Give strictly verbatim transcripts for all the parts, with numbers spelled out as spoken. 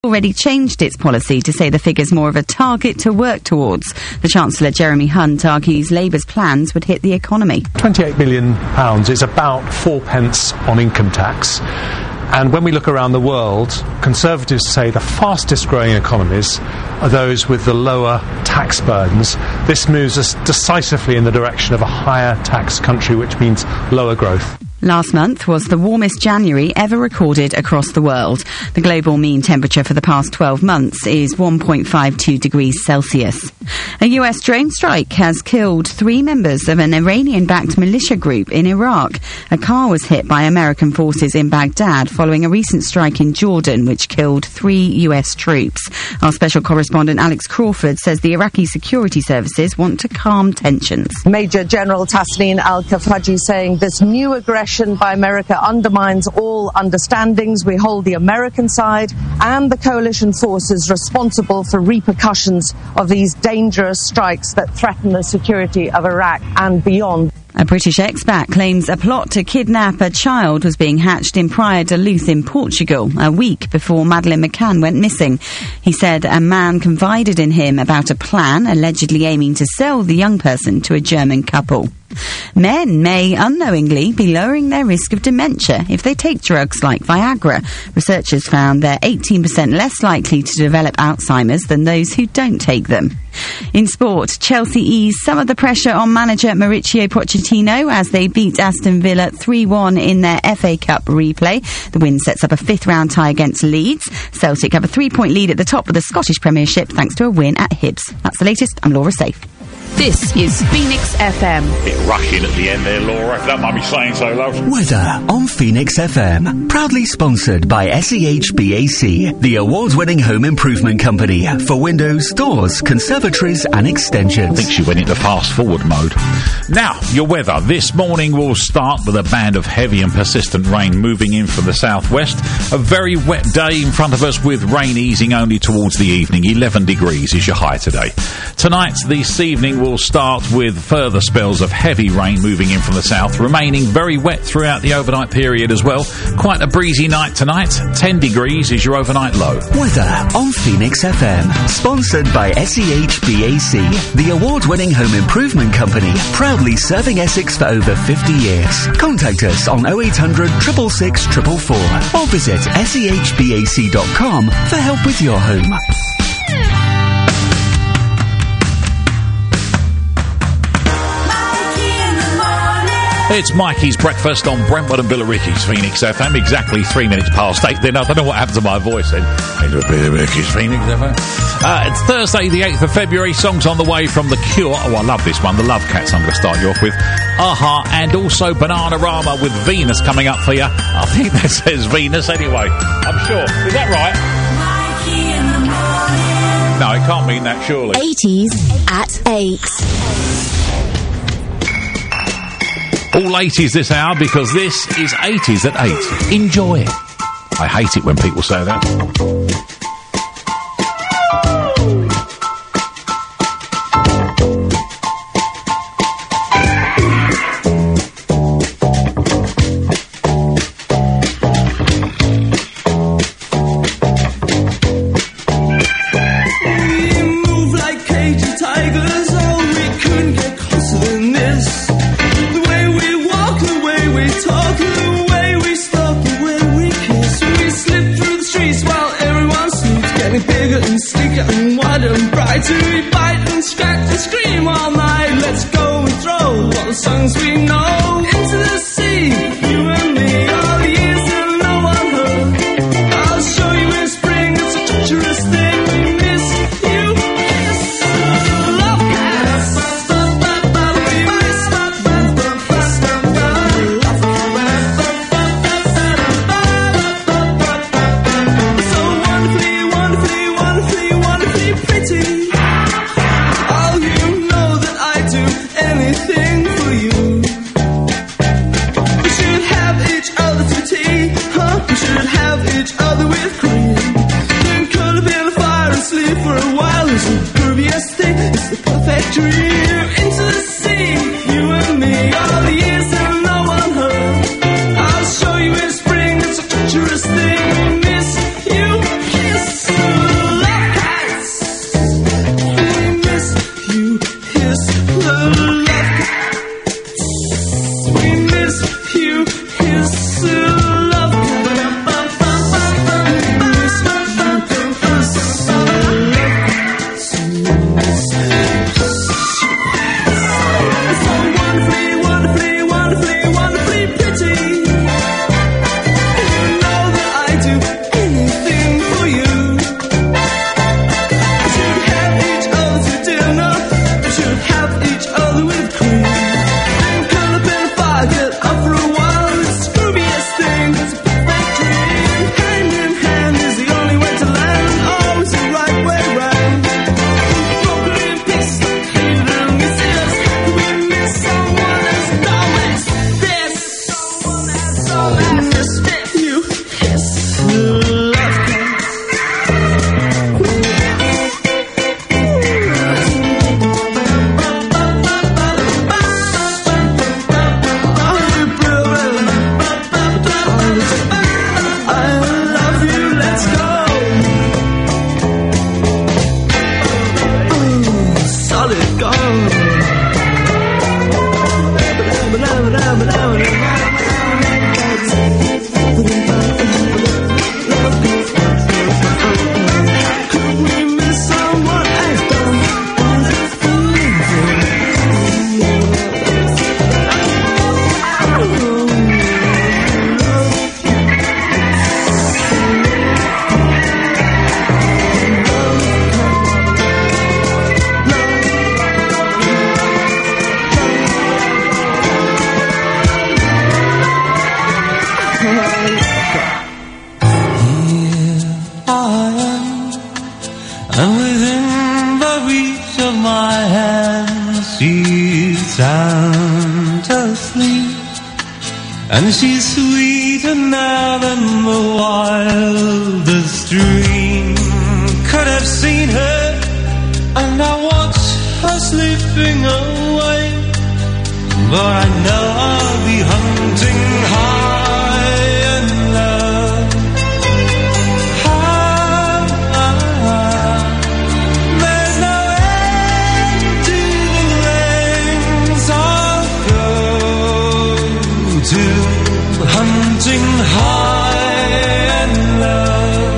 already changed its policy to say the figure's more of a target to work towards. The Chancellor, Jeremy Hunt, argues Labour's plans would hit the economy. twenty-eight billion pounds is about four pence on income tax. And when we look around the world, Conservatives say the fastest growing economies are those with the lower tax burdens. This moves us decisively in the direction of a higher tax country, which means lower growth. Last month was the warmest January ever recorded across the world. The global mean temperature for the past twelve months is one point five two degrees Celsius. A U S drone strike has killed three members of an Iranian-backed militia group in Iraq. A car was hit by American forces in Baghdad following a recent strike in Jordan, which killed three U S troops. Our special correspondent Alex Crawford says the Iraqi security services want to calm tensions. Major General Tasneem Al-Kafaji saying this new aggression by America undermines all understandings. We hold the American side and the coalition forces responsible for repercussions of these dangerous strikes that threaten the security of Iraq and beyond. A British expat claims a plot to kidnap a child was being hatched in Praia da Luz in Portugal a week before Madeleine McCann went missing. He said a man confided in him about a plan allegedly aiming to sell the young person to a German couple. Men may unknowingly be lowering their risk of dementia if they take drugs like Viagra. Researchers found they're eighteen percent less likely to develop Alzheimer's than those who don't take them. In sport, Chelsea eased some of the pressure on manager Mauricio Pochettino as they beat Aston Villa three one in their F A Cup replay. The win sets up a fifth-round tie against Leeds. Celtic have a three-point lead at the top of the Scottish Premiership thanks to a win at Hibs. That's the latest. I'm Laura Safe. This is Phoenix F M. Bit rushing at the end there, Laura, if that might be saying so, love. Weather on Phoenix F M. Proudly sponsored by S E H B A C, the award-winning home improvement company for windows, doors, conservatories and extensions. I think she went into fast-forward mode. Now, your weather. This morning will start with a band of heavy and persistent rain moving in from the southwest. A very wet day in front of us with rain easing only towards the evening. eleven degrees is your high today. Tonight, this evening, will start with further spells of heavy rain moving in from the south, remaining very wet throughout the overnight period as well. Quite a breezy night tonight. ten degrees is your overnight low. Weather on Phoenix F M. Sponsored by S E H B A C, the award-winning home improvement company, proudly serving Essex for over fifty years. Contact us on oh eight hundred, six six six, four four four or visit S E H B A C dot com for help with your home. It's Mikey's Breakfast on Brentwood and Billericay's Phoenix F M, exactly three minutes past eight. Then I don't know what happened to my voice then. It's Billericay's Phoenix F M. Uh, it's Thursday, the eighth of February. Songs on the way from The Cure. Oh, I love this one. The Love Cats, I'm going to start you off with. Aha, and also Bananarama with Venus coming up for you. I think that says Venus anyway. I'm sure. Is that right? Mikey in the morning. No, it can't mean that, surely. eighties at eight. All eighties this hour because this is eighties at eight. Enjoy it. I hate it when people say that. I'll show you in spring, it's a treacherous thing. We miss you, kiss. and within the reach of my hand she's sound asleep, and she's sweeter now than the wildest dream could have seen her, and I watch her slipping away, but I know I'll be hunting high and low. High, high. There's no end to the lengths I'll go to, hunting high and low.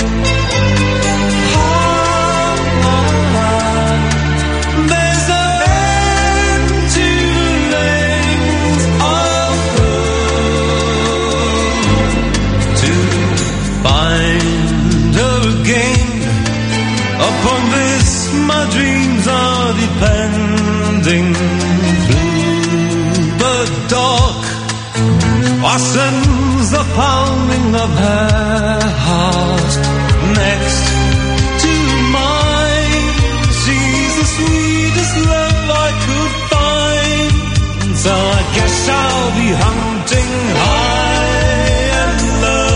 Upon this my dreams are depending. Bluebird dark fastens the pounding of her heart next to mine. She's the sweetest love I could find, so I guess I'll be hunting high and low.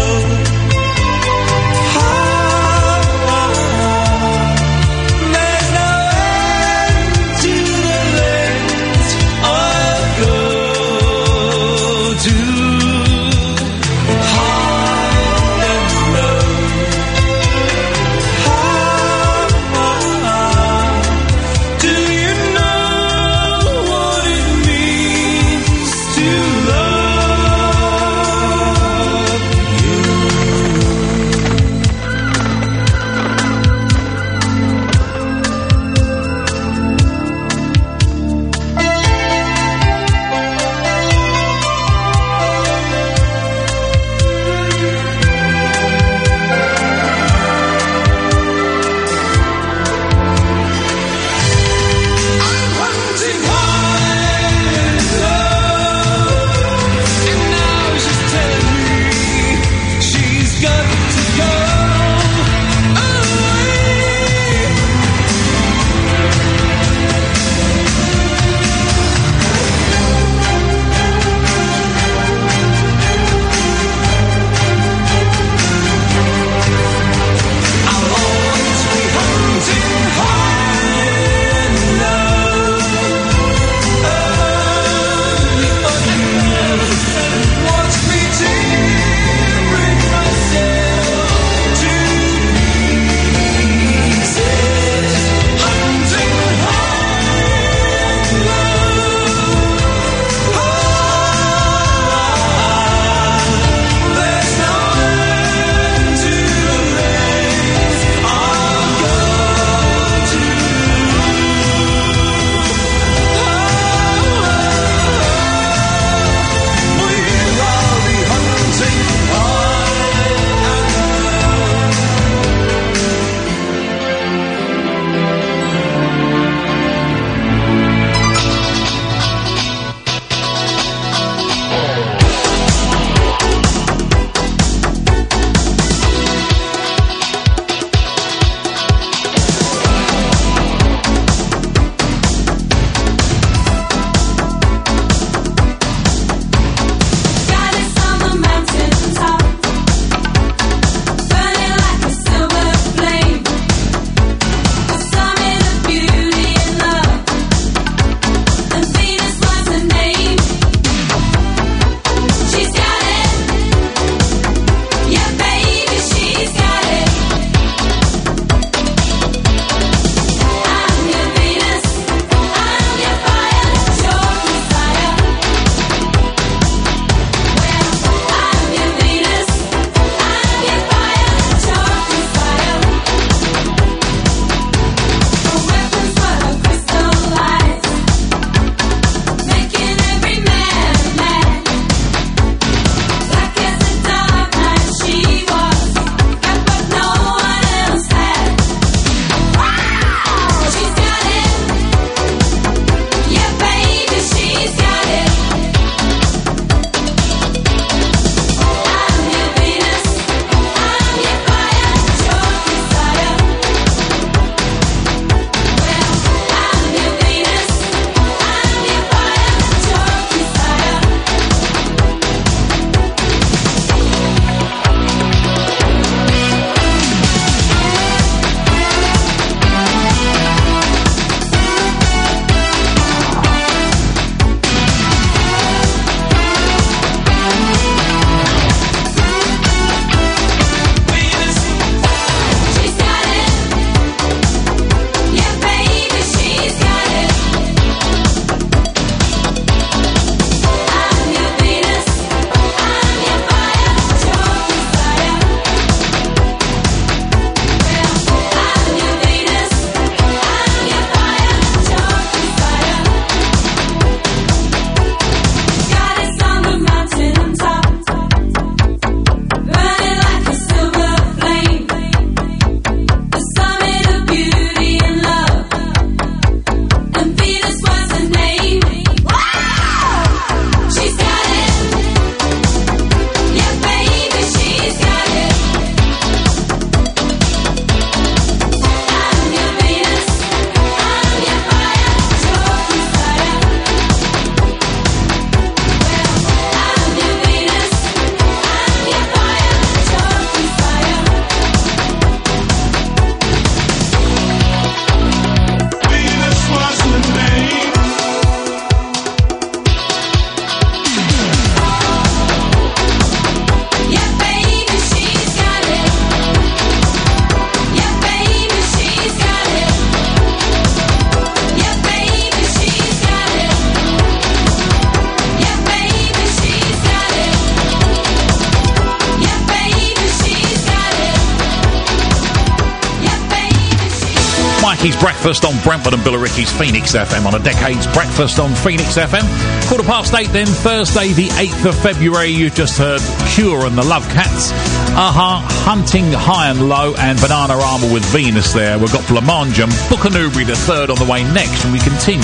Mikey's Breakfast on Brentford and Billericay's Phoenix F M on a decade's breakfast on Phoenix F M. Quarter past eight then, Thursday the eighth of February. You've just heard Cure and the Love Cats. Aha, uh-huh, Hunting High and Low and Banana Armour with Venus there. We've got Blancmange and Buchanubri the third on the way next, and we continue.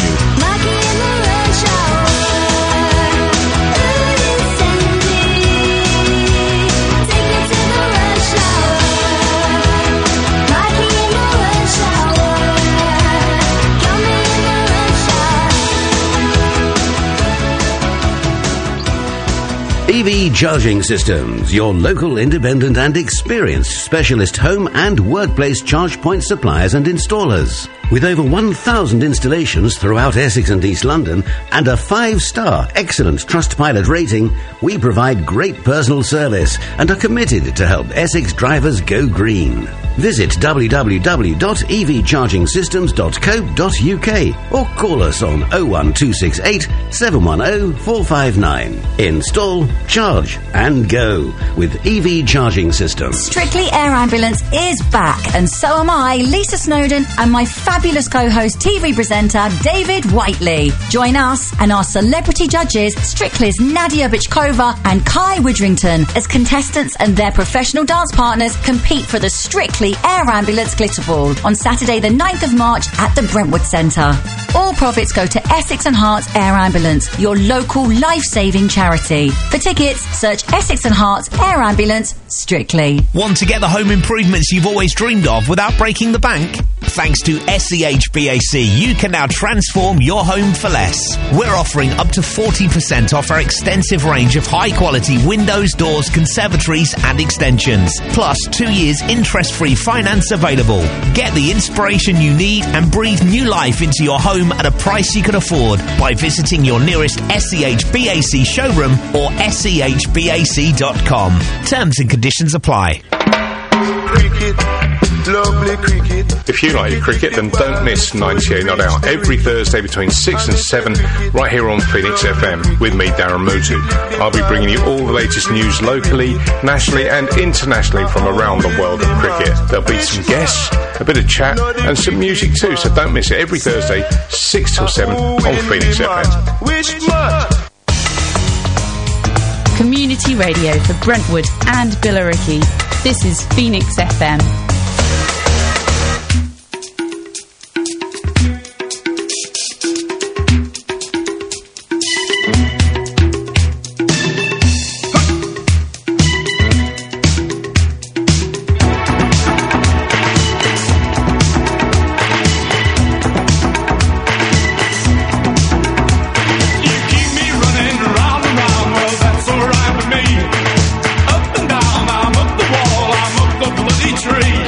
E V Charging Systems, your local independent and experienced specialist home and workplace charge point suppliers and installers. With over one thousand installations throughout Essex and East London and a five-star excellent Trustpilot rating, we provide great personal service and are committed to help Essex drivers go green. Visit w w w dot e v charging systems dot co dot u k or call us on oh one two six eight, seven one oh, four five nine. Install, charge and go with E V Charging Systems. Strictly Air Ambulance is back, and so am I, Lisa Snowdon, and my fabulous co-host T V presenter David Whiteley. Join us and our celebrity judges Strictly's Nadia Bichkova and Kai Widrington as contestants and their professional dance partners compete for the Strictly Air Ambulance Glitter Ball on Saturday the ninth of March at the Brentwood Centre. All profits go to Essex and Hearts Air Ambulance, your local life-saving charity. For tickets, search Essex and Hearts Air Ambulance Strictly. Want to get the home improvements you've always dreamed of without breaking the bank? Thanks to S C H B A C, you can now transform your home for less. We're offering up to forty percent off our extensive range of high-quality windows, doors, conservatories and extensions. Plus, two years interest-free finance available. Get the inspiration you need and breathe new life into your home at a price you can afford by visiting your nearest S C H B A C showroom or s c h b a c dot com. Terms and conditions apply. Cricket, lovely cricket. If you like your cricket, then don't miss ninety-eight Not Out every Thursday between six and seven right here on Phoenix F M with me, Darren Mutu. I'll be bringing you all the latest news locally, nationally and internationally from around the world of cricket. There'll be some guests, a bit of chat and some music too, so don't miss it every Thursday six till seven on Phoenix F M. Community radio for Brentwood and Billericay. This is Phoenix F M. Tree.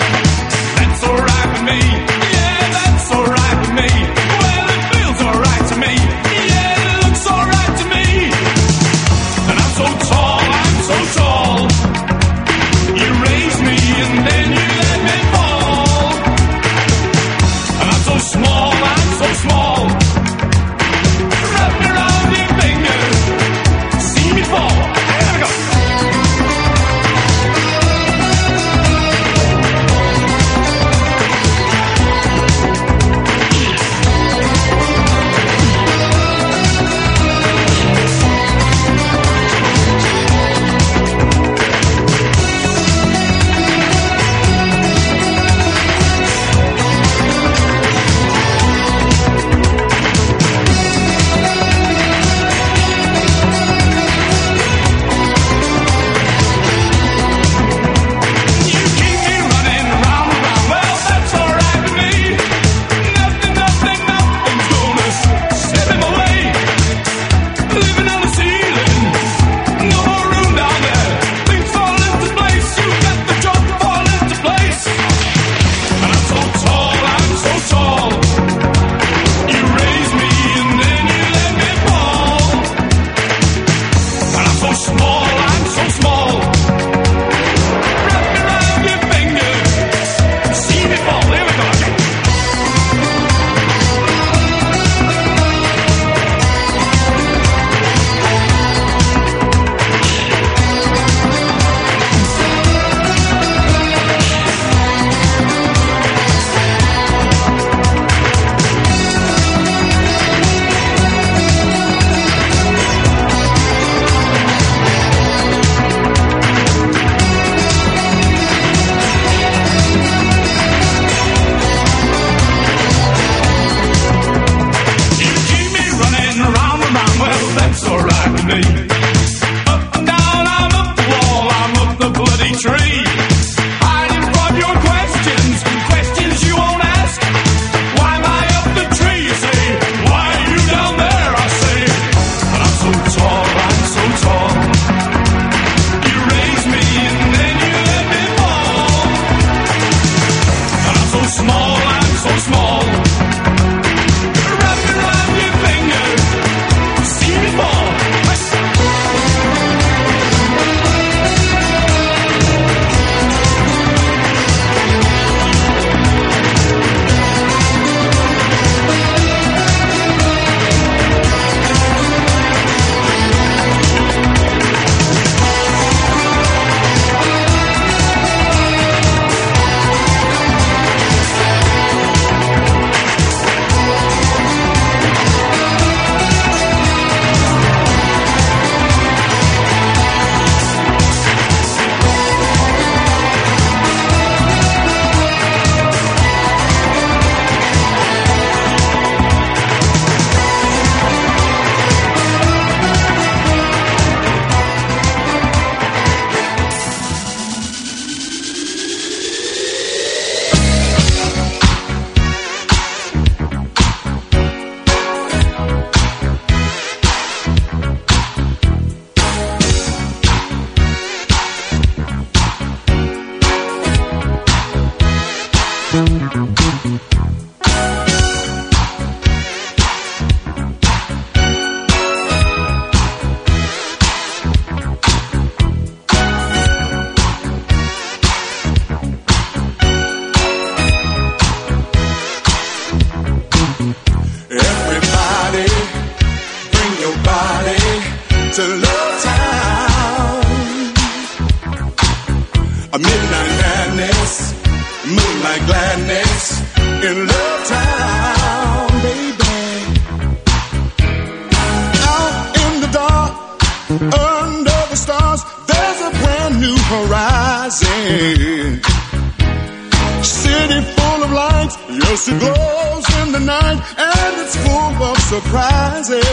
small and so small. Wrap it around your finger, see me fall. Everybody, bring your body to Love Town. A midnight madness, moonlight gladness in Love Town, baby. Out in the dark, under the stars, there's a brand new horizon. City full of lights, yes it glows in the night, and it's full of surprises.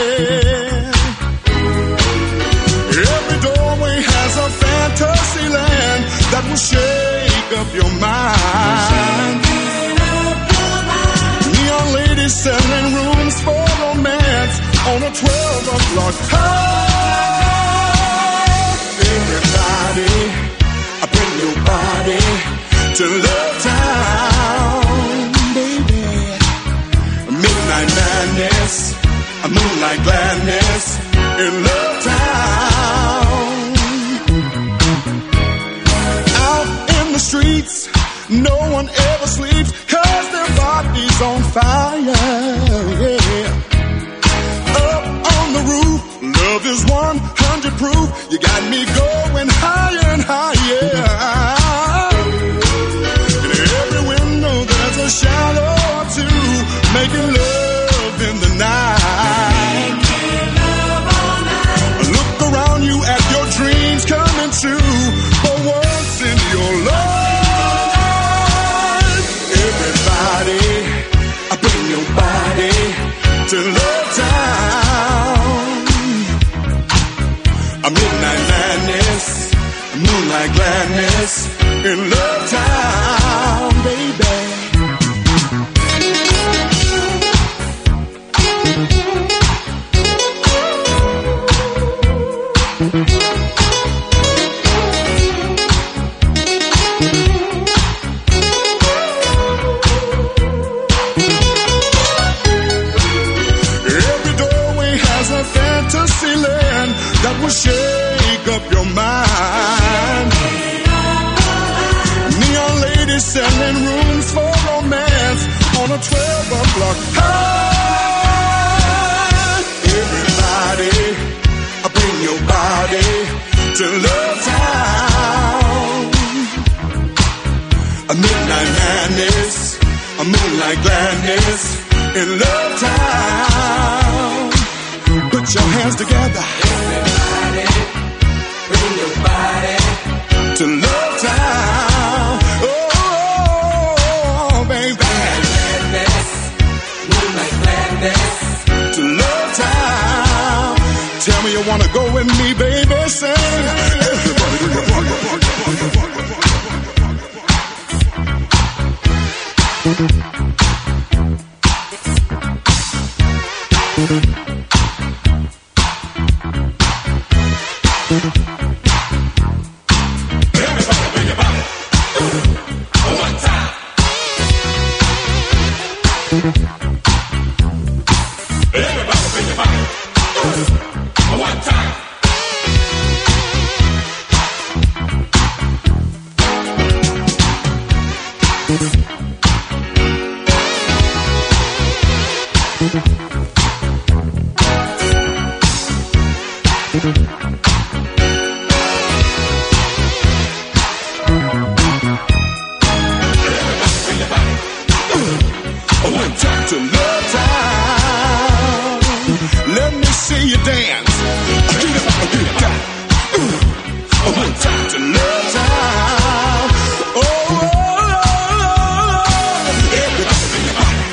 Every doorway has a fantasy land that will shake up your mind. Neon ladies selling rooms for romance on a twelve o'clock high. Everybody, bring your body to Love Town, baby. Midnight madness, a moonlight gladness in Love Town. Out in the streets, no one ever sleeps, 'cause their body's on fire, yeah. Up on the roof, love is one hundred proof. You got me going higher and higher. A shadow or two, making love in the night. Love all night. Look around you at your dreams coming true for once in your life. Everybody, bring your body to Love Town. A midnight madness, moonlight gladness in Love Town, baby. That will shake up your mind. Neon ladies selling rooms for romance on a twelve o'clock high. Everybody, bring your body to Love Town. A midnight madness, a moonlight gladness in Love Town. Put your hands together. Everybody, bring your body to Love Town. Oh, baby. Gladness, moonlight gladness to Love Town. Tell me you wanna go with me, baby. Sing. Everybody, bring your body. Everybody bring your body. Uh, one time. One time to love time. Let me see you dance. Get it up, get it down. One time to love time. Oh, everybody bring your body.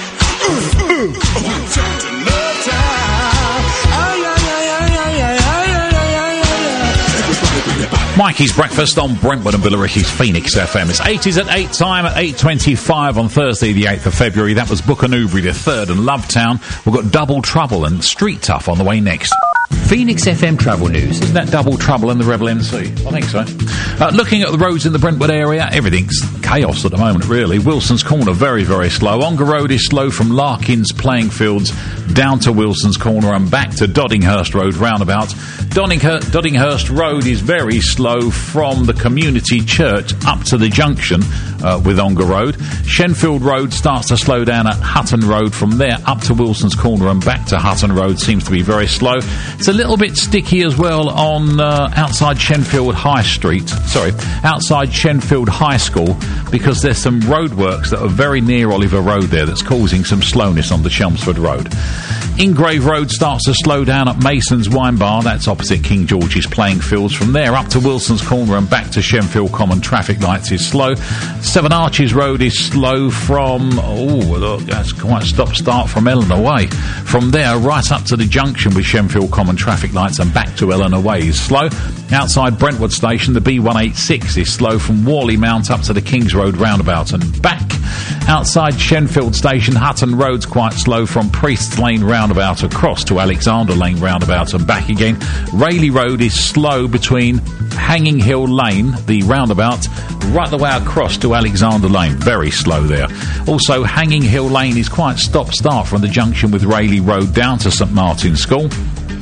One time to love time. Ay, ay, ay, ay, ay, ay, ay, ay, ay, ay. Everybody bring your body. Mikey's Breakfast on Brentwood and Billericay's Phoenix F M. It's eighties at eight time at eight twenty-five on Thursday the eighth of February. That was Booker Newbury the third and Lovetown. We've got Double Trouble and Street Tough on the way next. Phoenix F M travel news. Isn't that Double Trouble in the Rebel M C? I think so. Uh, looking at the roads in the Brentwood area, everything's chaos at the moment, really. Wilson's Corner, very, very slow. Ongar Road is slow from Larkins Playing Fields down to Wilson's Corner and back to Doddinghurst Road roundabout. Doddinghurst, Doddinghurst Road is very slow from the Community Church up to the junction uh, with Ongar Road. Shenfield Road starts to slow down at Hutton Road. From there up to Wilson's Corner and back to Hutton Road seems to be very slow. It's a little bit sticky as well on uh, outside Shenfield High Street. Sorry, outside Shenfield High School, because there's some roadworks that are very near Oliver Road there that's causing some slowness on the Chelmsford Road. Ingrave Road starts to slow down at Mason's Wine Bar. That's opposite King George's Playing Fields. From there up to Wilson's Corner and back to Shenfield Common. Traffic lights is slow. Seven Arches Road is slow from, oh, look, that's quite stop-start from Eleanor Way. From there right up to the junction with Shenfield Common. Traffic lights and back to Eleanor Way is slow. Outside Brentwood Station, the B one eighty-six is slow from Worley Mount up to the Kings Road roundabout and back. Outside Shenfield Station, Hutton Road's quite slow from Priest's Lane roundabout across to Alexander Lane roundabout and back again. Rayleigh Road is slow between Hanging Hill Lane, the roundabout, right the way across to Alexander Lane. Very slow there. Also, Hanging Hill Lane is quite stop-start from the junction with Rayleigh Road down to St Martin's School.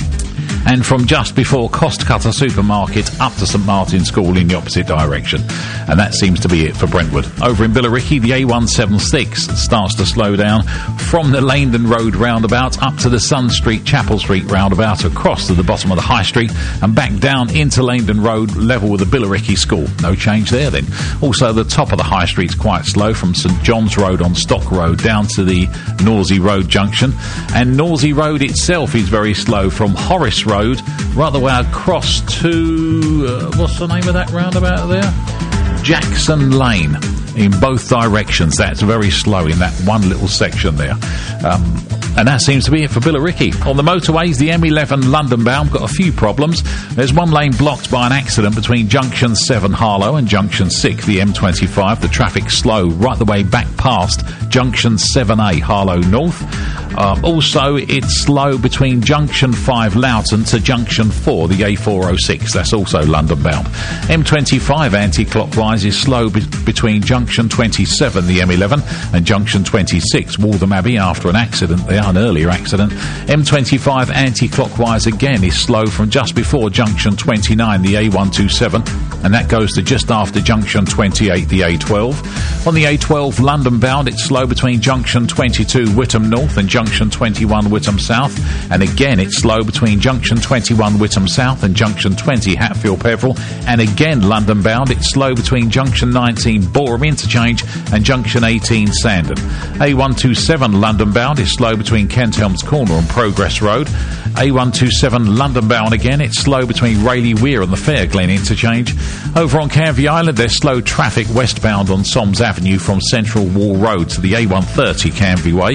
And from just before Costcutter Supermarket up to St Martin's School in the opposite direction. And that seems to be it for Brentwood. Over in Billericay, the A one seventy-six starts to slow down from the Laindon Road roundabout up to the Sun Street, Chapel Street roundabout, across to the bottom of the High Street and back down into Laindon Road, level with the Billericay School. No change there then. Also, the top of the High Street's quite slow from St John's Road on Stock Road down to the Norsey Road junction. And Norsey Road itself is very slow from Horace Road right the way across to, uh, what's the name of that roundabout there? Jackson Lane. In both directions. That's very slow in that one little section there. Um, and that seems to be it for Billericay. On the motorways, the M eleven London bound got a few problems. There's one lane blocked by an accident between Junction seven Harlow and Junction six, the M twenty-five. The traffic's slow right the way back past Junction seven A Harlow North. Um, also, it's slow between Junction five Loughton to Junction four, the A four oh six. That's also London bound. M twenty-five anti-clockwise is slow be- between Junction twenty-seven, the M eleven, and Junction twenty-six, Waltham Abbey, after an accident there, an earlier accident. M twenty-five anti-clockwise again is slow from just before Junction twenty-nine, the A one twenty-seven, and that goes to just after Junction twenty-eight, the A twelve. On the A twelve London bound, it's slow between Junction twenty-two, Whittam North, and Junction twenty-one, Whittam South, and again it's slow between Junction twenty-one, Whittam South, and Junction twenty, Hatfield Peveril, and again London bound, it's slow between Junction nineteen, Boreham Interchange, and Junction eighteen, Sandon. A one twenty-seven London bound is slow between Kent Helms Corner and Progress Road. A one twenty-seven London bound again, it's slow between Rayleigh Weir and the Fair Glen Interchange. Over on Canvey Island, there's slow traffic westbound on Soms Avenue from Central Wall Road to the A one thirty Canvey Way.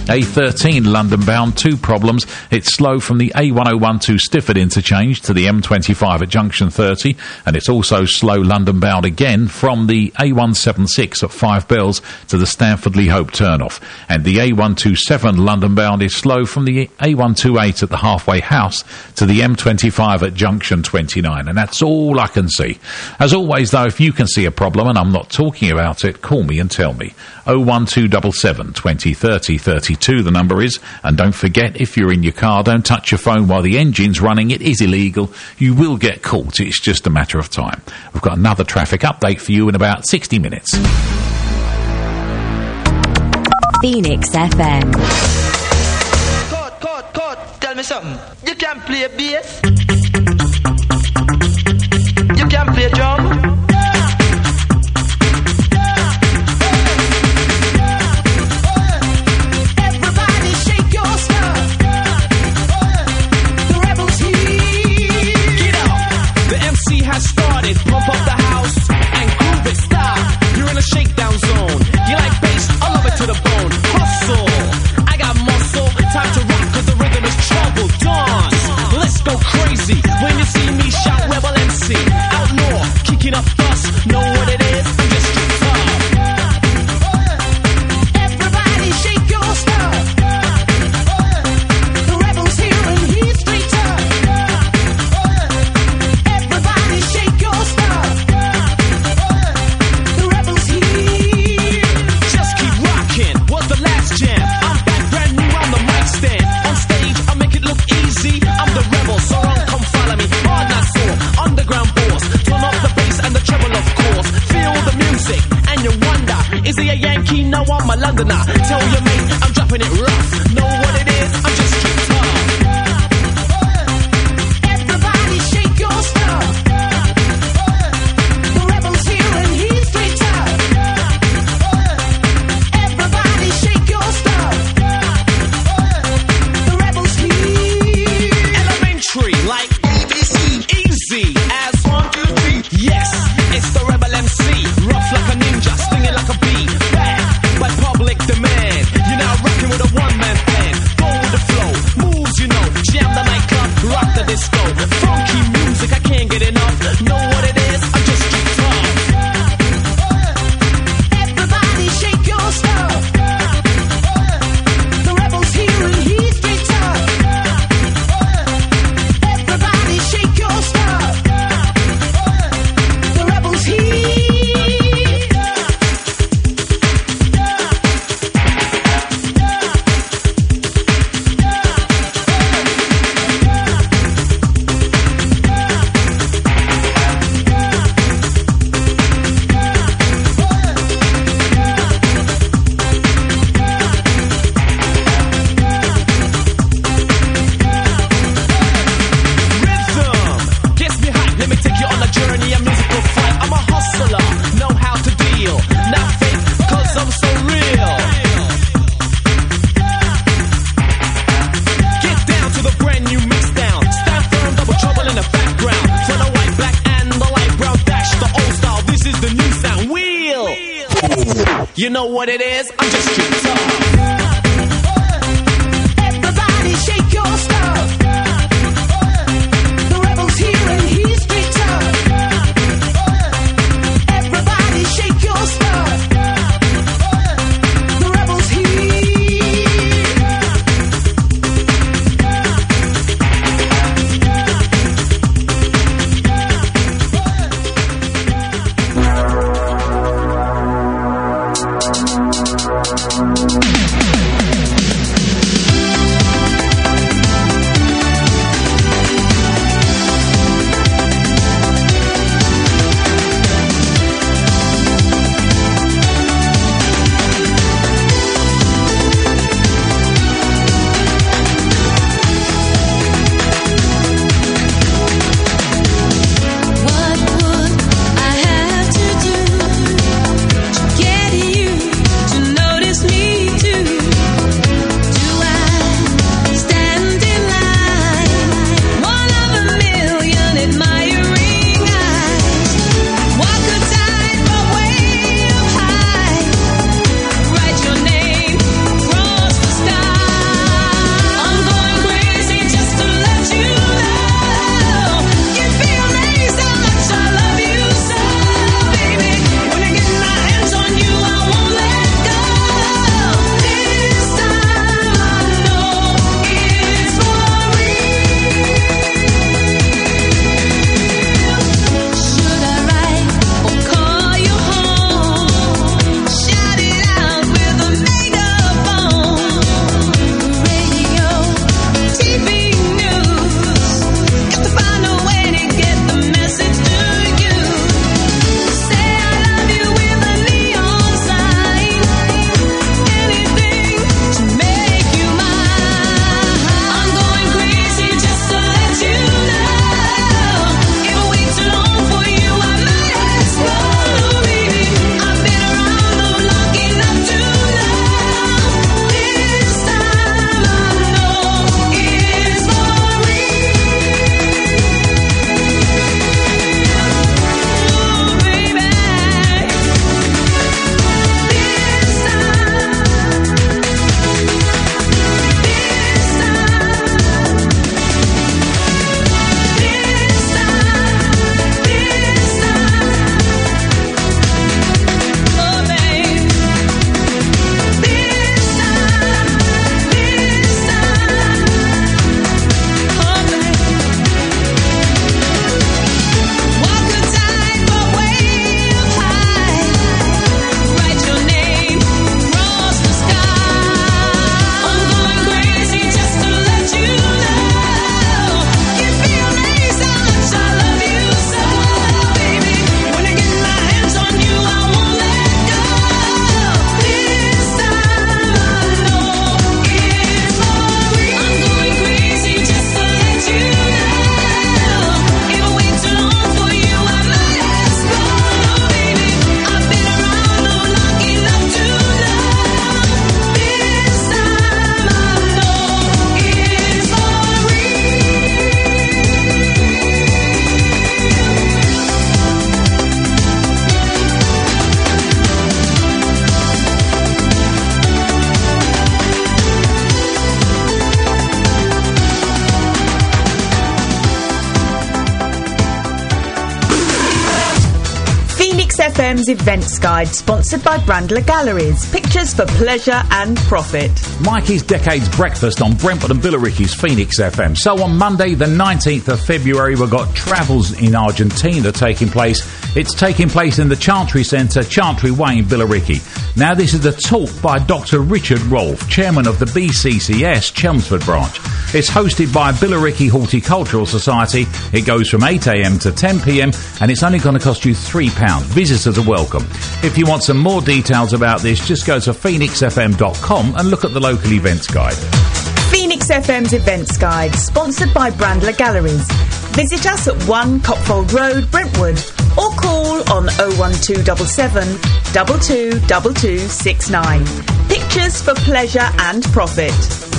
A thirteen London bound, two problems. It's slow from the A one oh one to Stifford interchange to the M twenty-five at junction thirty, and it's also slow London bound again from the A one seventy-six at Five Bells to the Stanford-Lee Hope turnoff. And the A one twenty-seven London bound is slow from the A one twenty-eight at the Halfway House to the M twenty-five at junction twenty-nine. And that's all I can see. As always, though, if you can see a problem and I'm not talking about it, call me and tell me. oh one two seven seven, twenty, thirty, thirty-two, the number is. And don't forget, if you're in your car, don't touch your phone while the engine's running. It is illegal. You will get caught. It's just a matter of time. We've got another traffic update for you in about sixty minutes. Phoenix F M. Cut, cut, cut. Tell me something. You can play bass. You can play drum. Started, pump up the house and groove it, stop. You're in a shakedown zone. You like bass, I love it to the bone. Hustle, I got muscle, time to rock cause the rhythm is trouble. Dance, let's go crazy. When you see me shout Rebel M C, outlaw, kicking up dust, know what it is, I'm just street tough. Everybody shake your stuff. The rebel's here and he's street tough. Is he a Yankee? No, I'm a Londoner. Tell your mate I'm dropping it rough. Know what it is? I'm just street tough. Everybody shake your stuff. The rebel's here and he's street tough. Everybody shake your stuff. The rebel's here. Elementary, like A B C. Easy as one, two, three. Yes, it's the Rebel M C. Rough like a ninja, stinging like a bee. By public demand, you're now rocking with a one-man band. Go with the flow, moves you know. Jam the nightclub, rock the disco. Funky music, I can't get enough. Know what it is? I'm just street tough. Everybody shake your stuff. The rebel's here and he's street tough. Everybody shake your stuff. The rebel's here. You know what it is? I'm just street tough. Everybody shake your stuff. The rebel's here and he's street tough. Everybody shake your stuff. The rebel's here. M's Events Guide, sponsored by Brandler Galleries. Pictures for pleasure and profit. Mikey's Decades Breakfast on Brentford and Billericay's Phoenix F M. So on Monday, the nineteenth of February, we've got Travels in Argentina taking place. It's taking place in the Chantry Centre, Chantry Way in Billericay. Now, this is a talk by Doctor Richard Rolfe, chairman of the B C C S Chelmsford branch. It's hosted by Billericay Horticultural Society. It goes from eight a m to ten p m and it's only going to cost you three pounds. Visitors are welcome. If you want some more details about this, just go to phoenix f m dot com and look at the local events guide. Phoenix F M's Events Guide, sponsored by Brandler Galleries. Visit us at one Copfold Road, Brentwood, or call on oh one two seven seven, two two two two six nine. Pictures for pleasure and profit.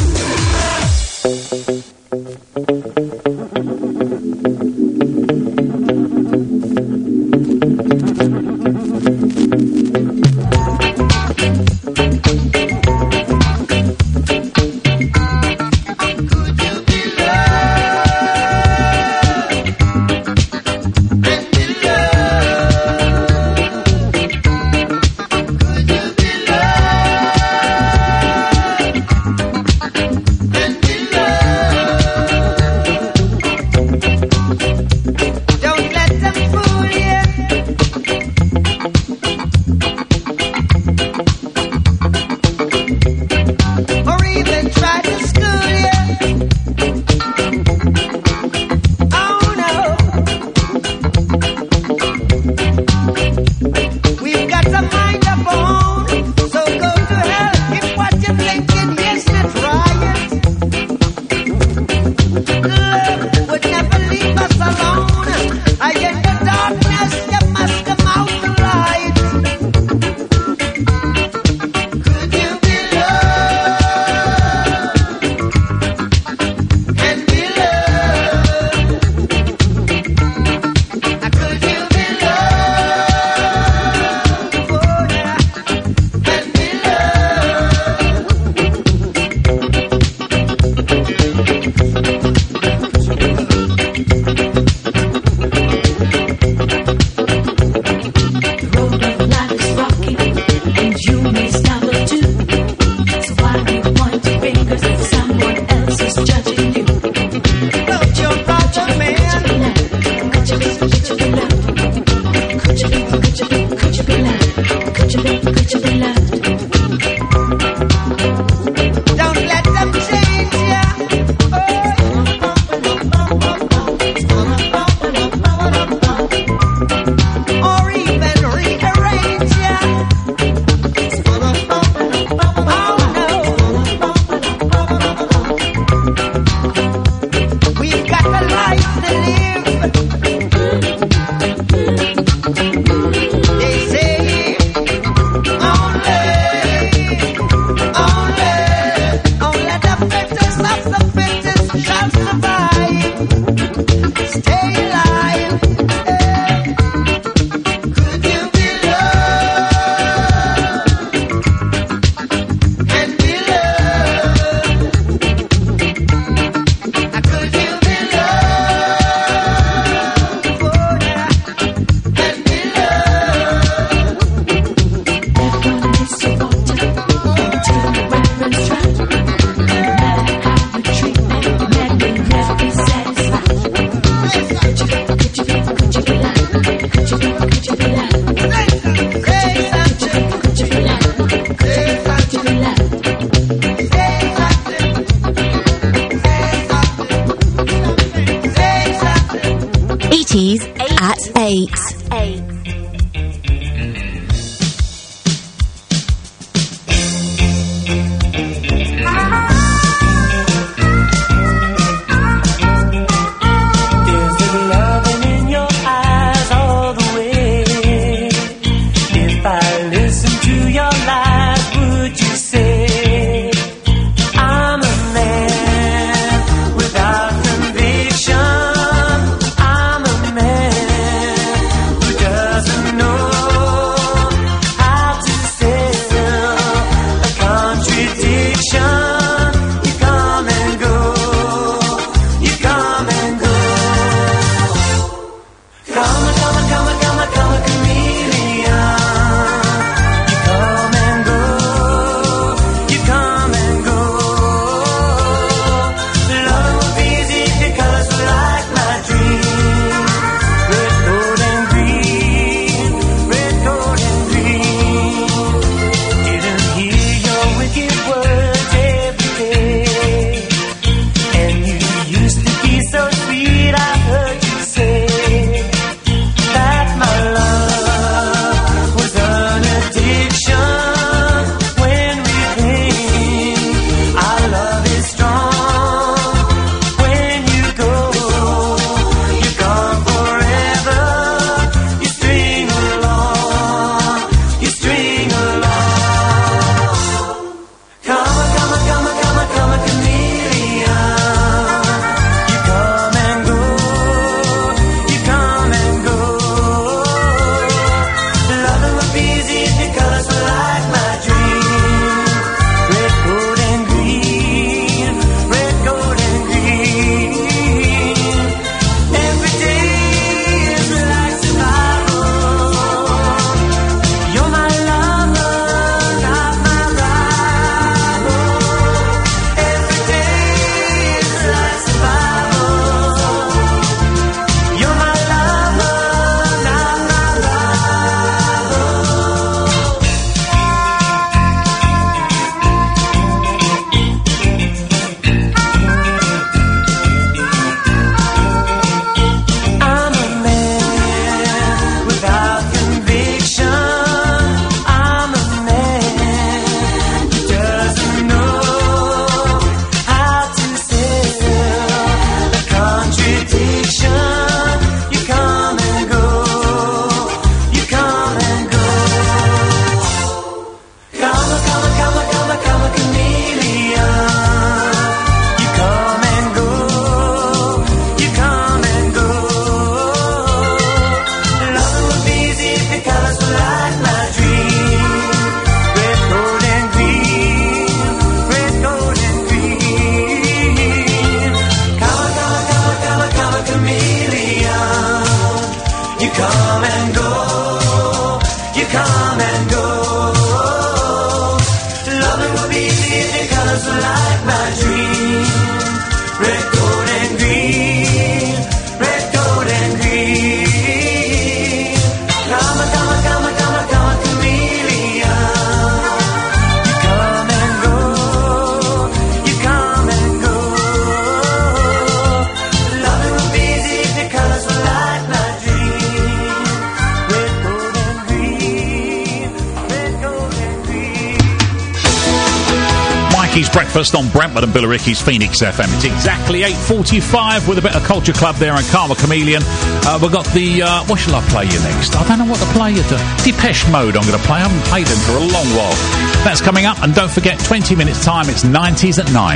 At eight. At eight. busy if the colors were like my dream. Red, gold, and green. Red, gold, and green. Come on, come on, come on, come on, come on, chameleon. You come and go. You come and go. Love it would be easy if the colors were like my dream. Red, gold, and green. Red, gold, and green. Mikey's Breakfast on Brentford and Billericay's Phoenix F M. It's exactly eight forty-five with a bit of Culture Club there and Karma Chameleon. Uh, we've got the, uh, what shall I play you next? I don't know what to play you to. Depeche Mode I'm going to play. I haven't played them for a long while. That's coming up, and don't forget, twenty minutes time, it's nineties at nine.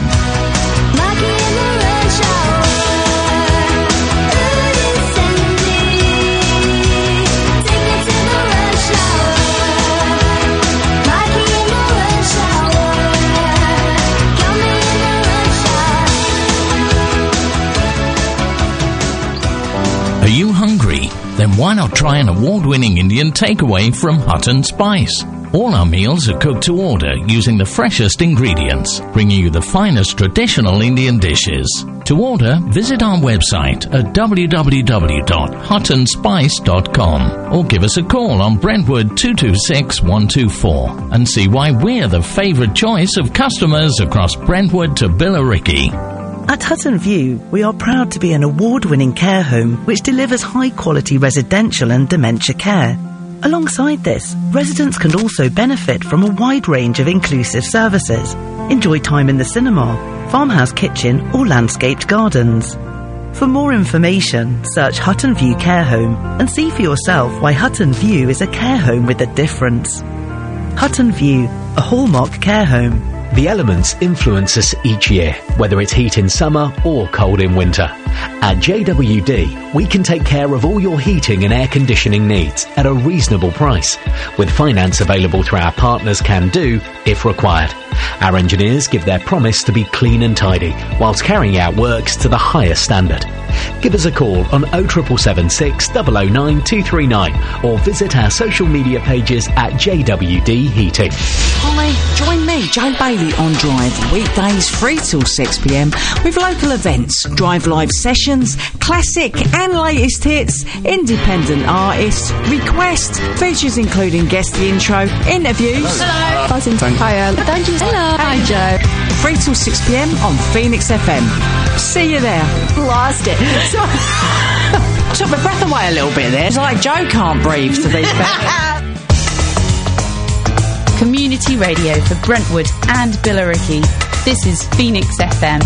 Are you hungry? Then why not try an award-winning Indian takeaway from Hutton Spice? All our meals are cooked to order using the freshest ingredients, bringing you the finest traditional Indian dishes. To order, visit our website at w w w dot hutton spice dot com or give us a call on Brentwood two two six one two four and see why we're the favourite choice of customers across Brentwood to Billericay. At Hutton View, we are proud to be an award-winning care home which delivers high-quality residential and dementia care. Alongside this, residents can also benefit from a wide range of inclusive services. Enjoy time in the cinema, farmhouse kitchen or landscaped gardens. For more information, search Hutton View Care Home and see for yourself why Hutton View is a care home with a difference. Hutton View, a hallmark care home. The elements influence us each year, whether it's heat in summer or cold in winter. At J W D, we can take care of all your heating and air conditioning needs at a reasonable price, with finance available through our partners Can Do if required. Our engineers give their promise to be clean and tidy, whilst carrying out works to the highest standard. Give us a call on oh seven seven six, zero zero nine two three nine or visit our social media pages at J W D Heating. Hi, join me, Joe Bailey, on Drive, weekdays three till six p m with local events, Drive live sessions, classic and latest hits, independent artists, request, features including guest the intro, interviews. Hello. Buzzing. Hiya. Thank you. Hello. Hi, Joe. three till six p m on Phoenix F M. See you there. Lost it. Took my breath away a little bit there. It's like Joe can't breathe, to be fair. Community radio for Brentwood and Billericay. This is Phoenix F M.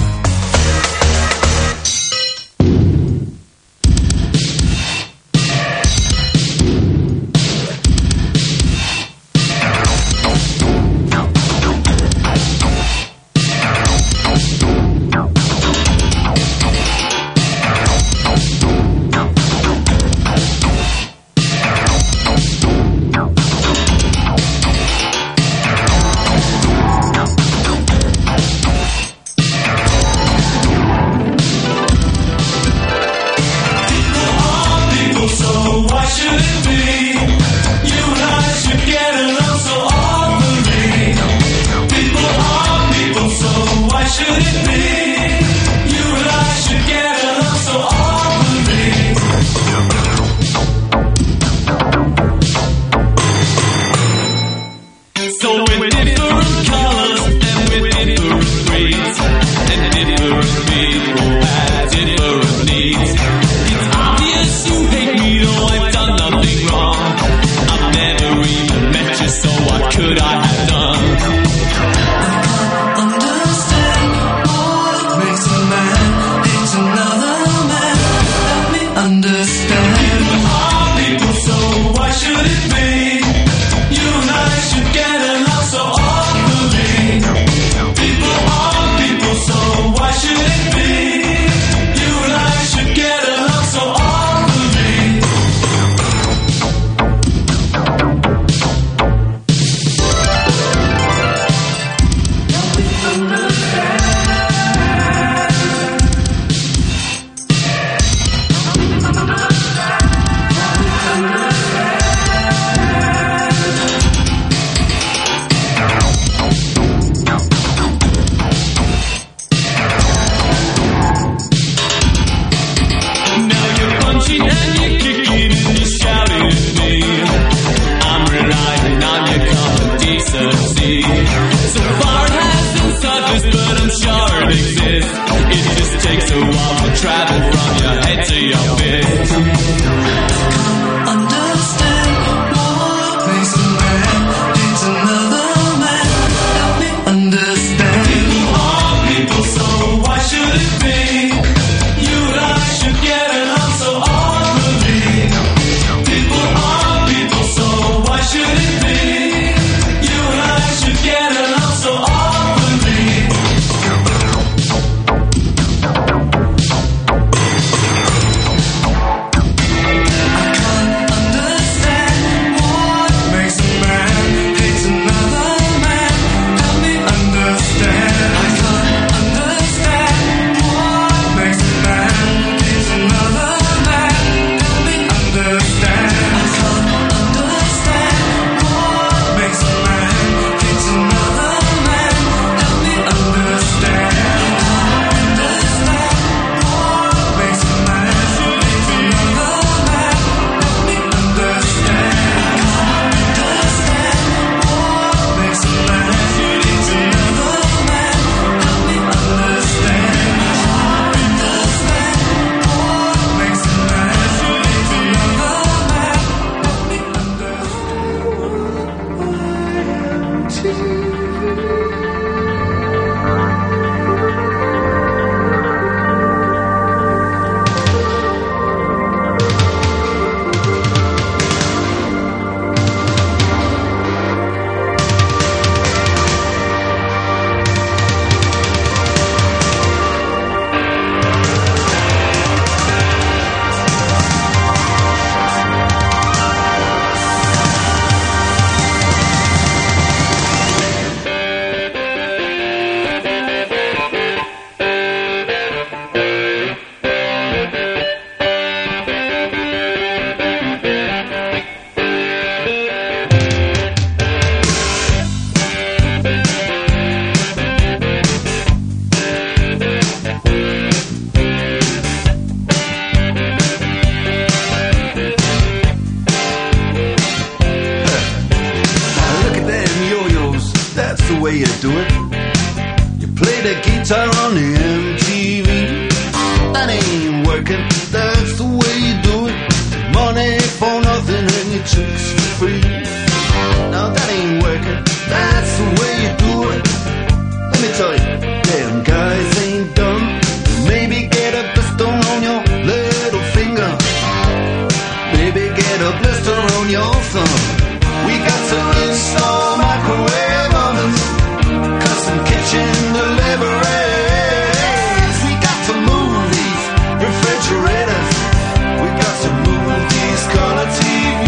play the guitar on the M T V. That ain't working, that's the way you do it. Money for nothing and your chicks for free. Now that ain't working, that's the way you do it. Let me tell you, damn guys ain't dumb. Maybe get a blister on your little finger. Maybe get a blister on your thumb. We got to install microwave ovens, custom kitchen deliveries. We got to move these refrigerators. We got to move these color T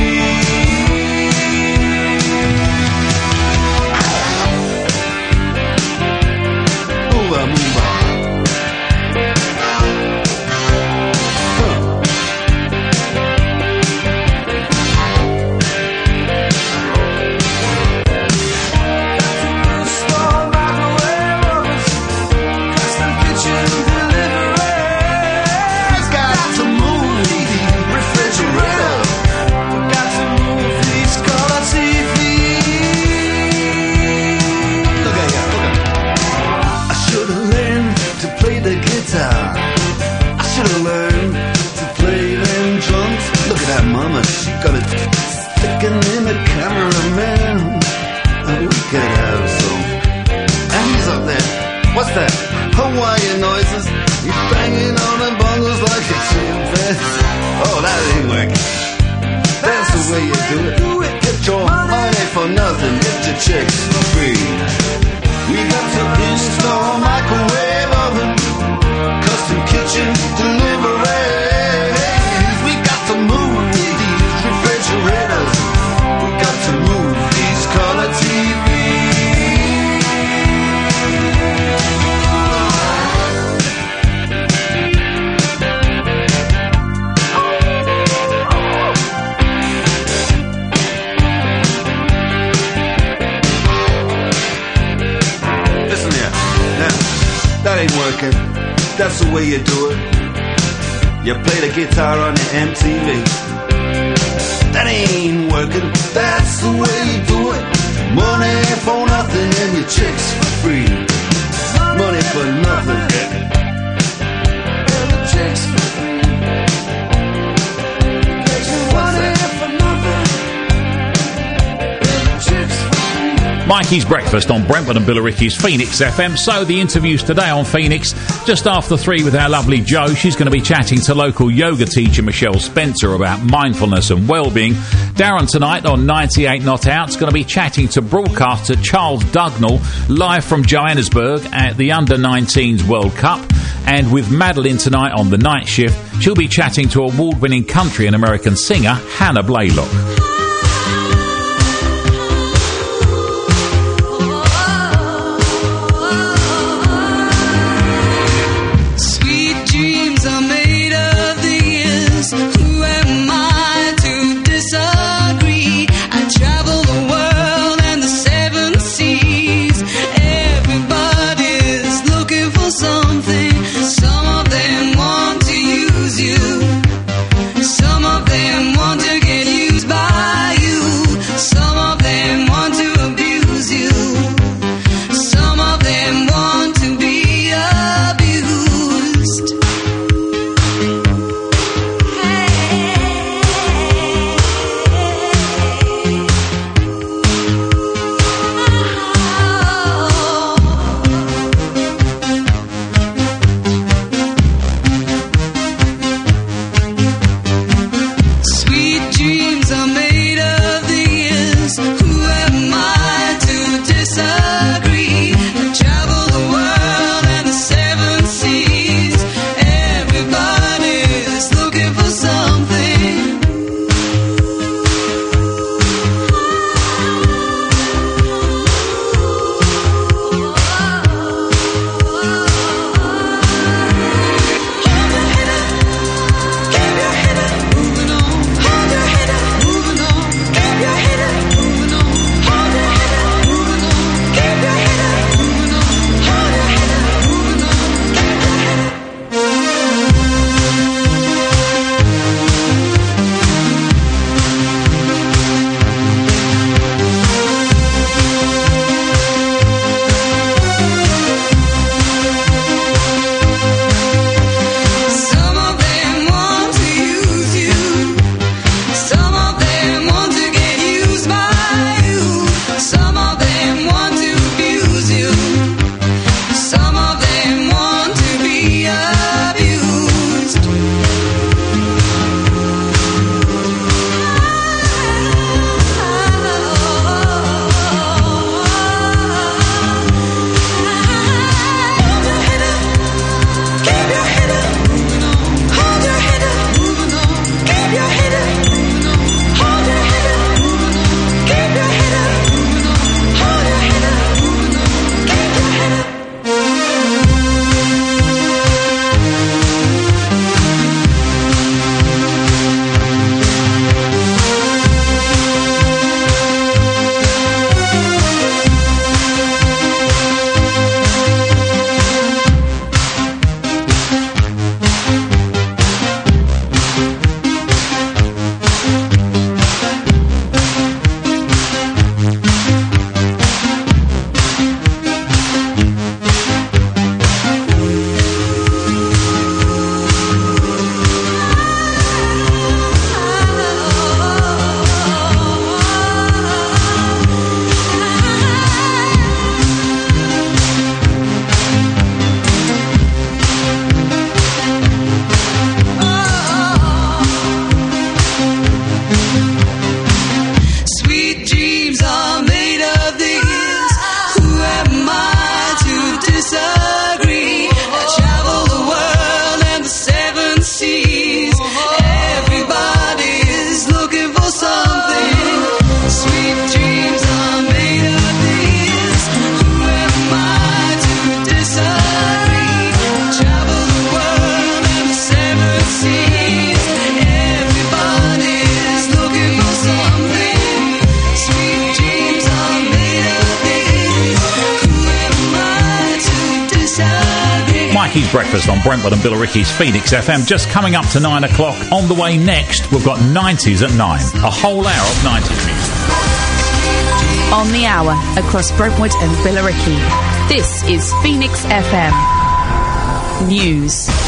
Vs. Move on, move on. Got it sticking in the cameraman. We could have some. And he's up there. What's that? Hawaiian noises. He's banging on the bongos like a chimpanzee. Oh, that ain't working. That's the way you do it. Get your money for nothing. Get your chicks for free. We got to install microwave oven, custom kitchen delivery. We got to move refrigerators. We got to move these color T Listen here. Now, that ain't working. That's the way you do it. You play the guitar on the M T V. That ain't working, that's the way you do it. Money for nothing and your chicks for free. Money for nothing and your chicks for free. Money for nothing and your chicks for free. Mikey's Breakfast on Brentford and Billericay's Phoenix F M. So the interviews today on Phoenix, just after three with our lovely Jo. She's going to be chatting to local yoga teacher Michelle Spencer about mindfulness and well-being. Darren tonight on ninety-eight Not Out's going to be chatting to broadcaster Charles Dugnall live from Johannesburg at the under nineteens World Cup. And with Madeline tonight on the night shift, she'll be chatting to award-winning country and American singer Hannah Blaylock. Some of them want to get used by Mikey's Breakfast on Brentwood and Billericay's Phoenix F M. Just coming up to nine o'clock. On the way next, we've got nineties at nine. A whole hour of nineties music. On the hour, across Brentwood and Billericay. This is Phoenix F M News.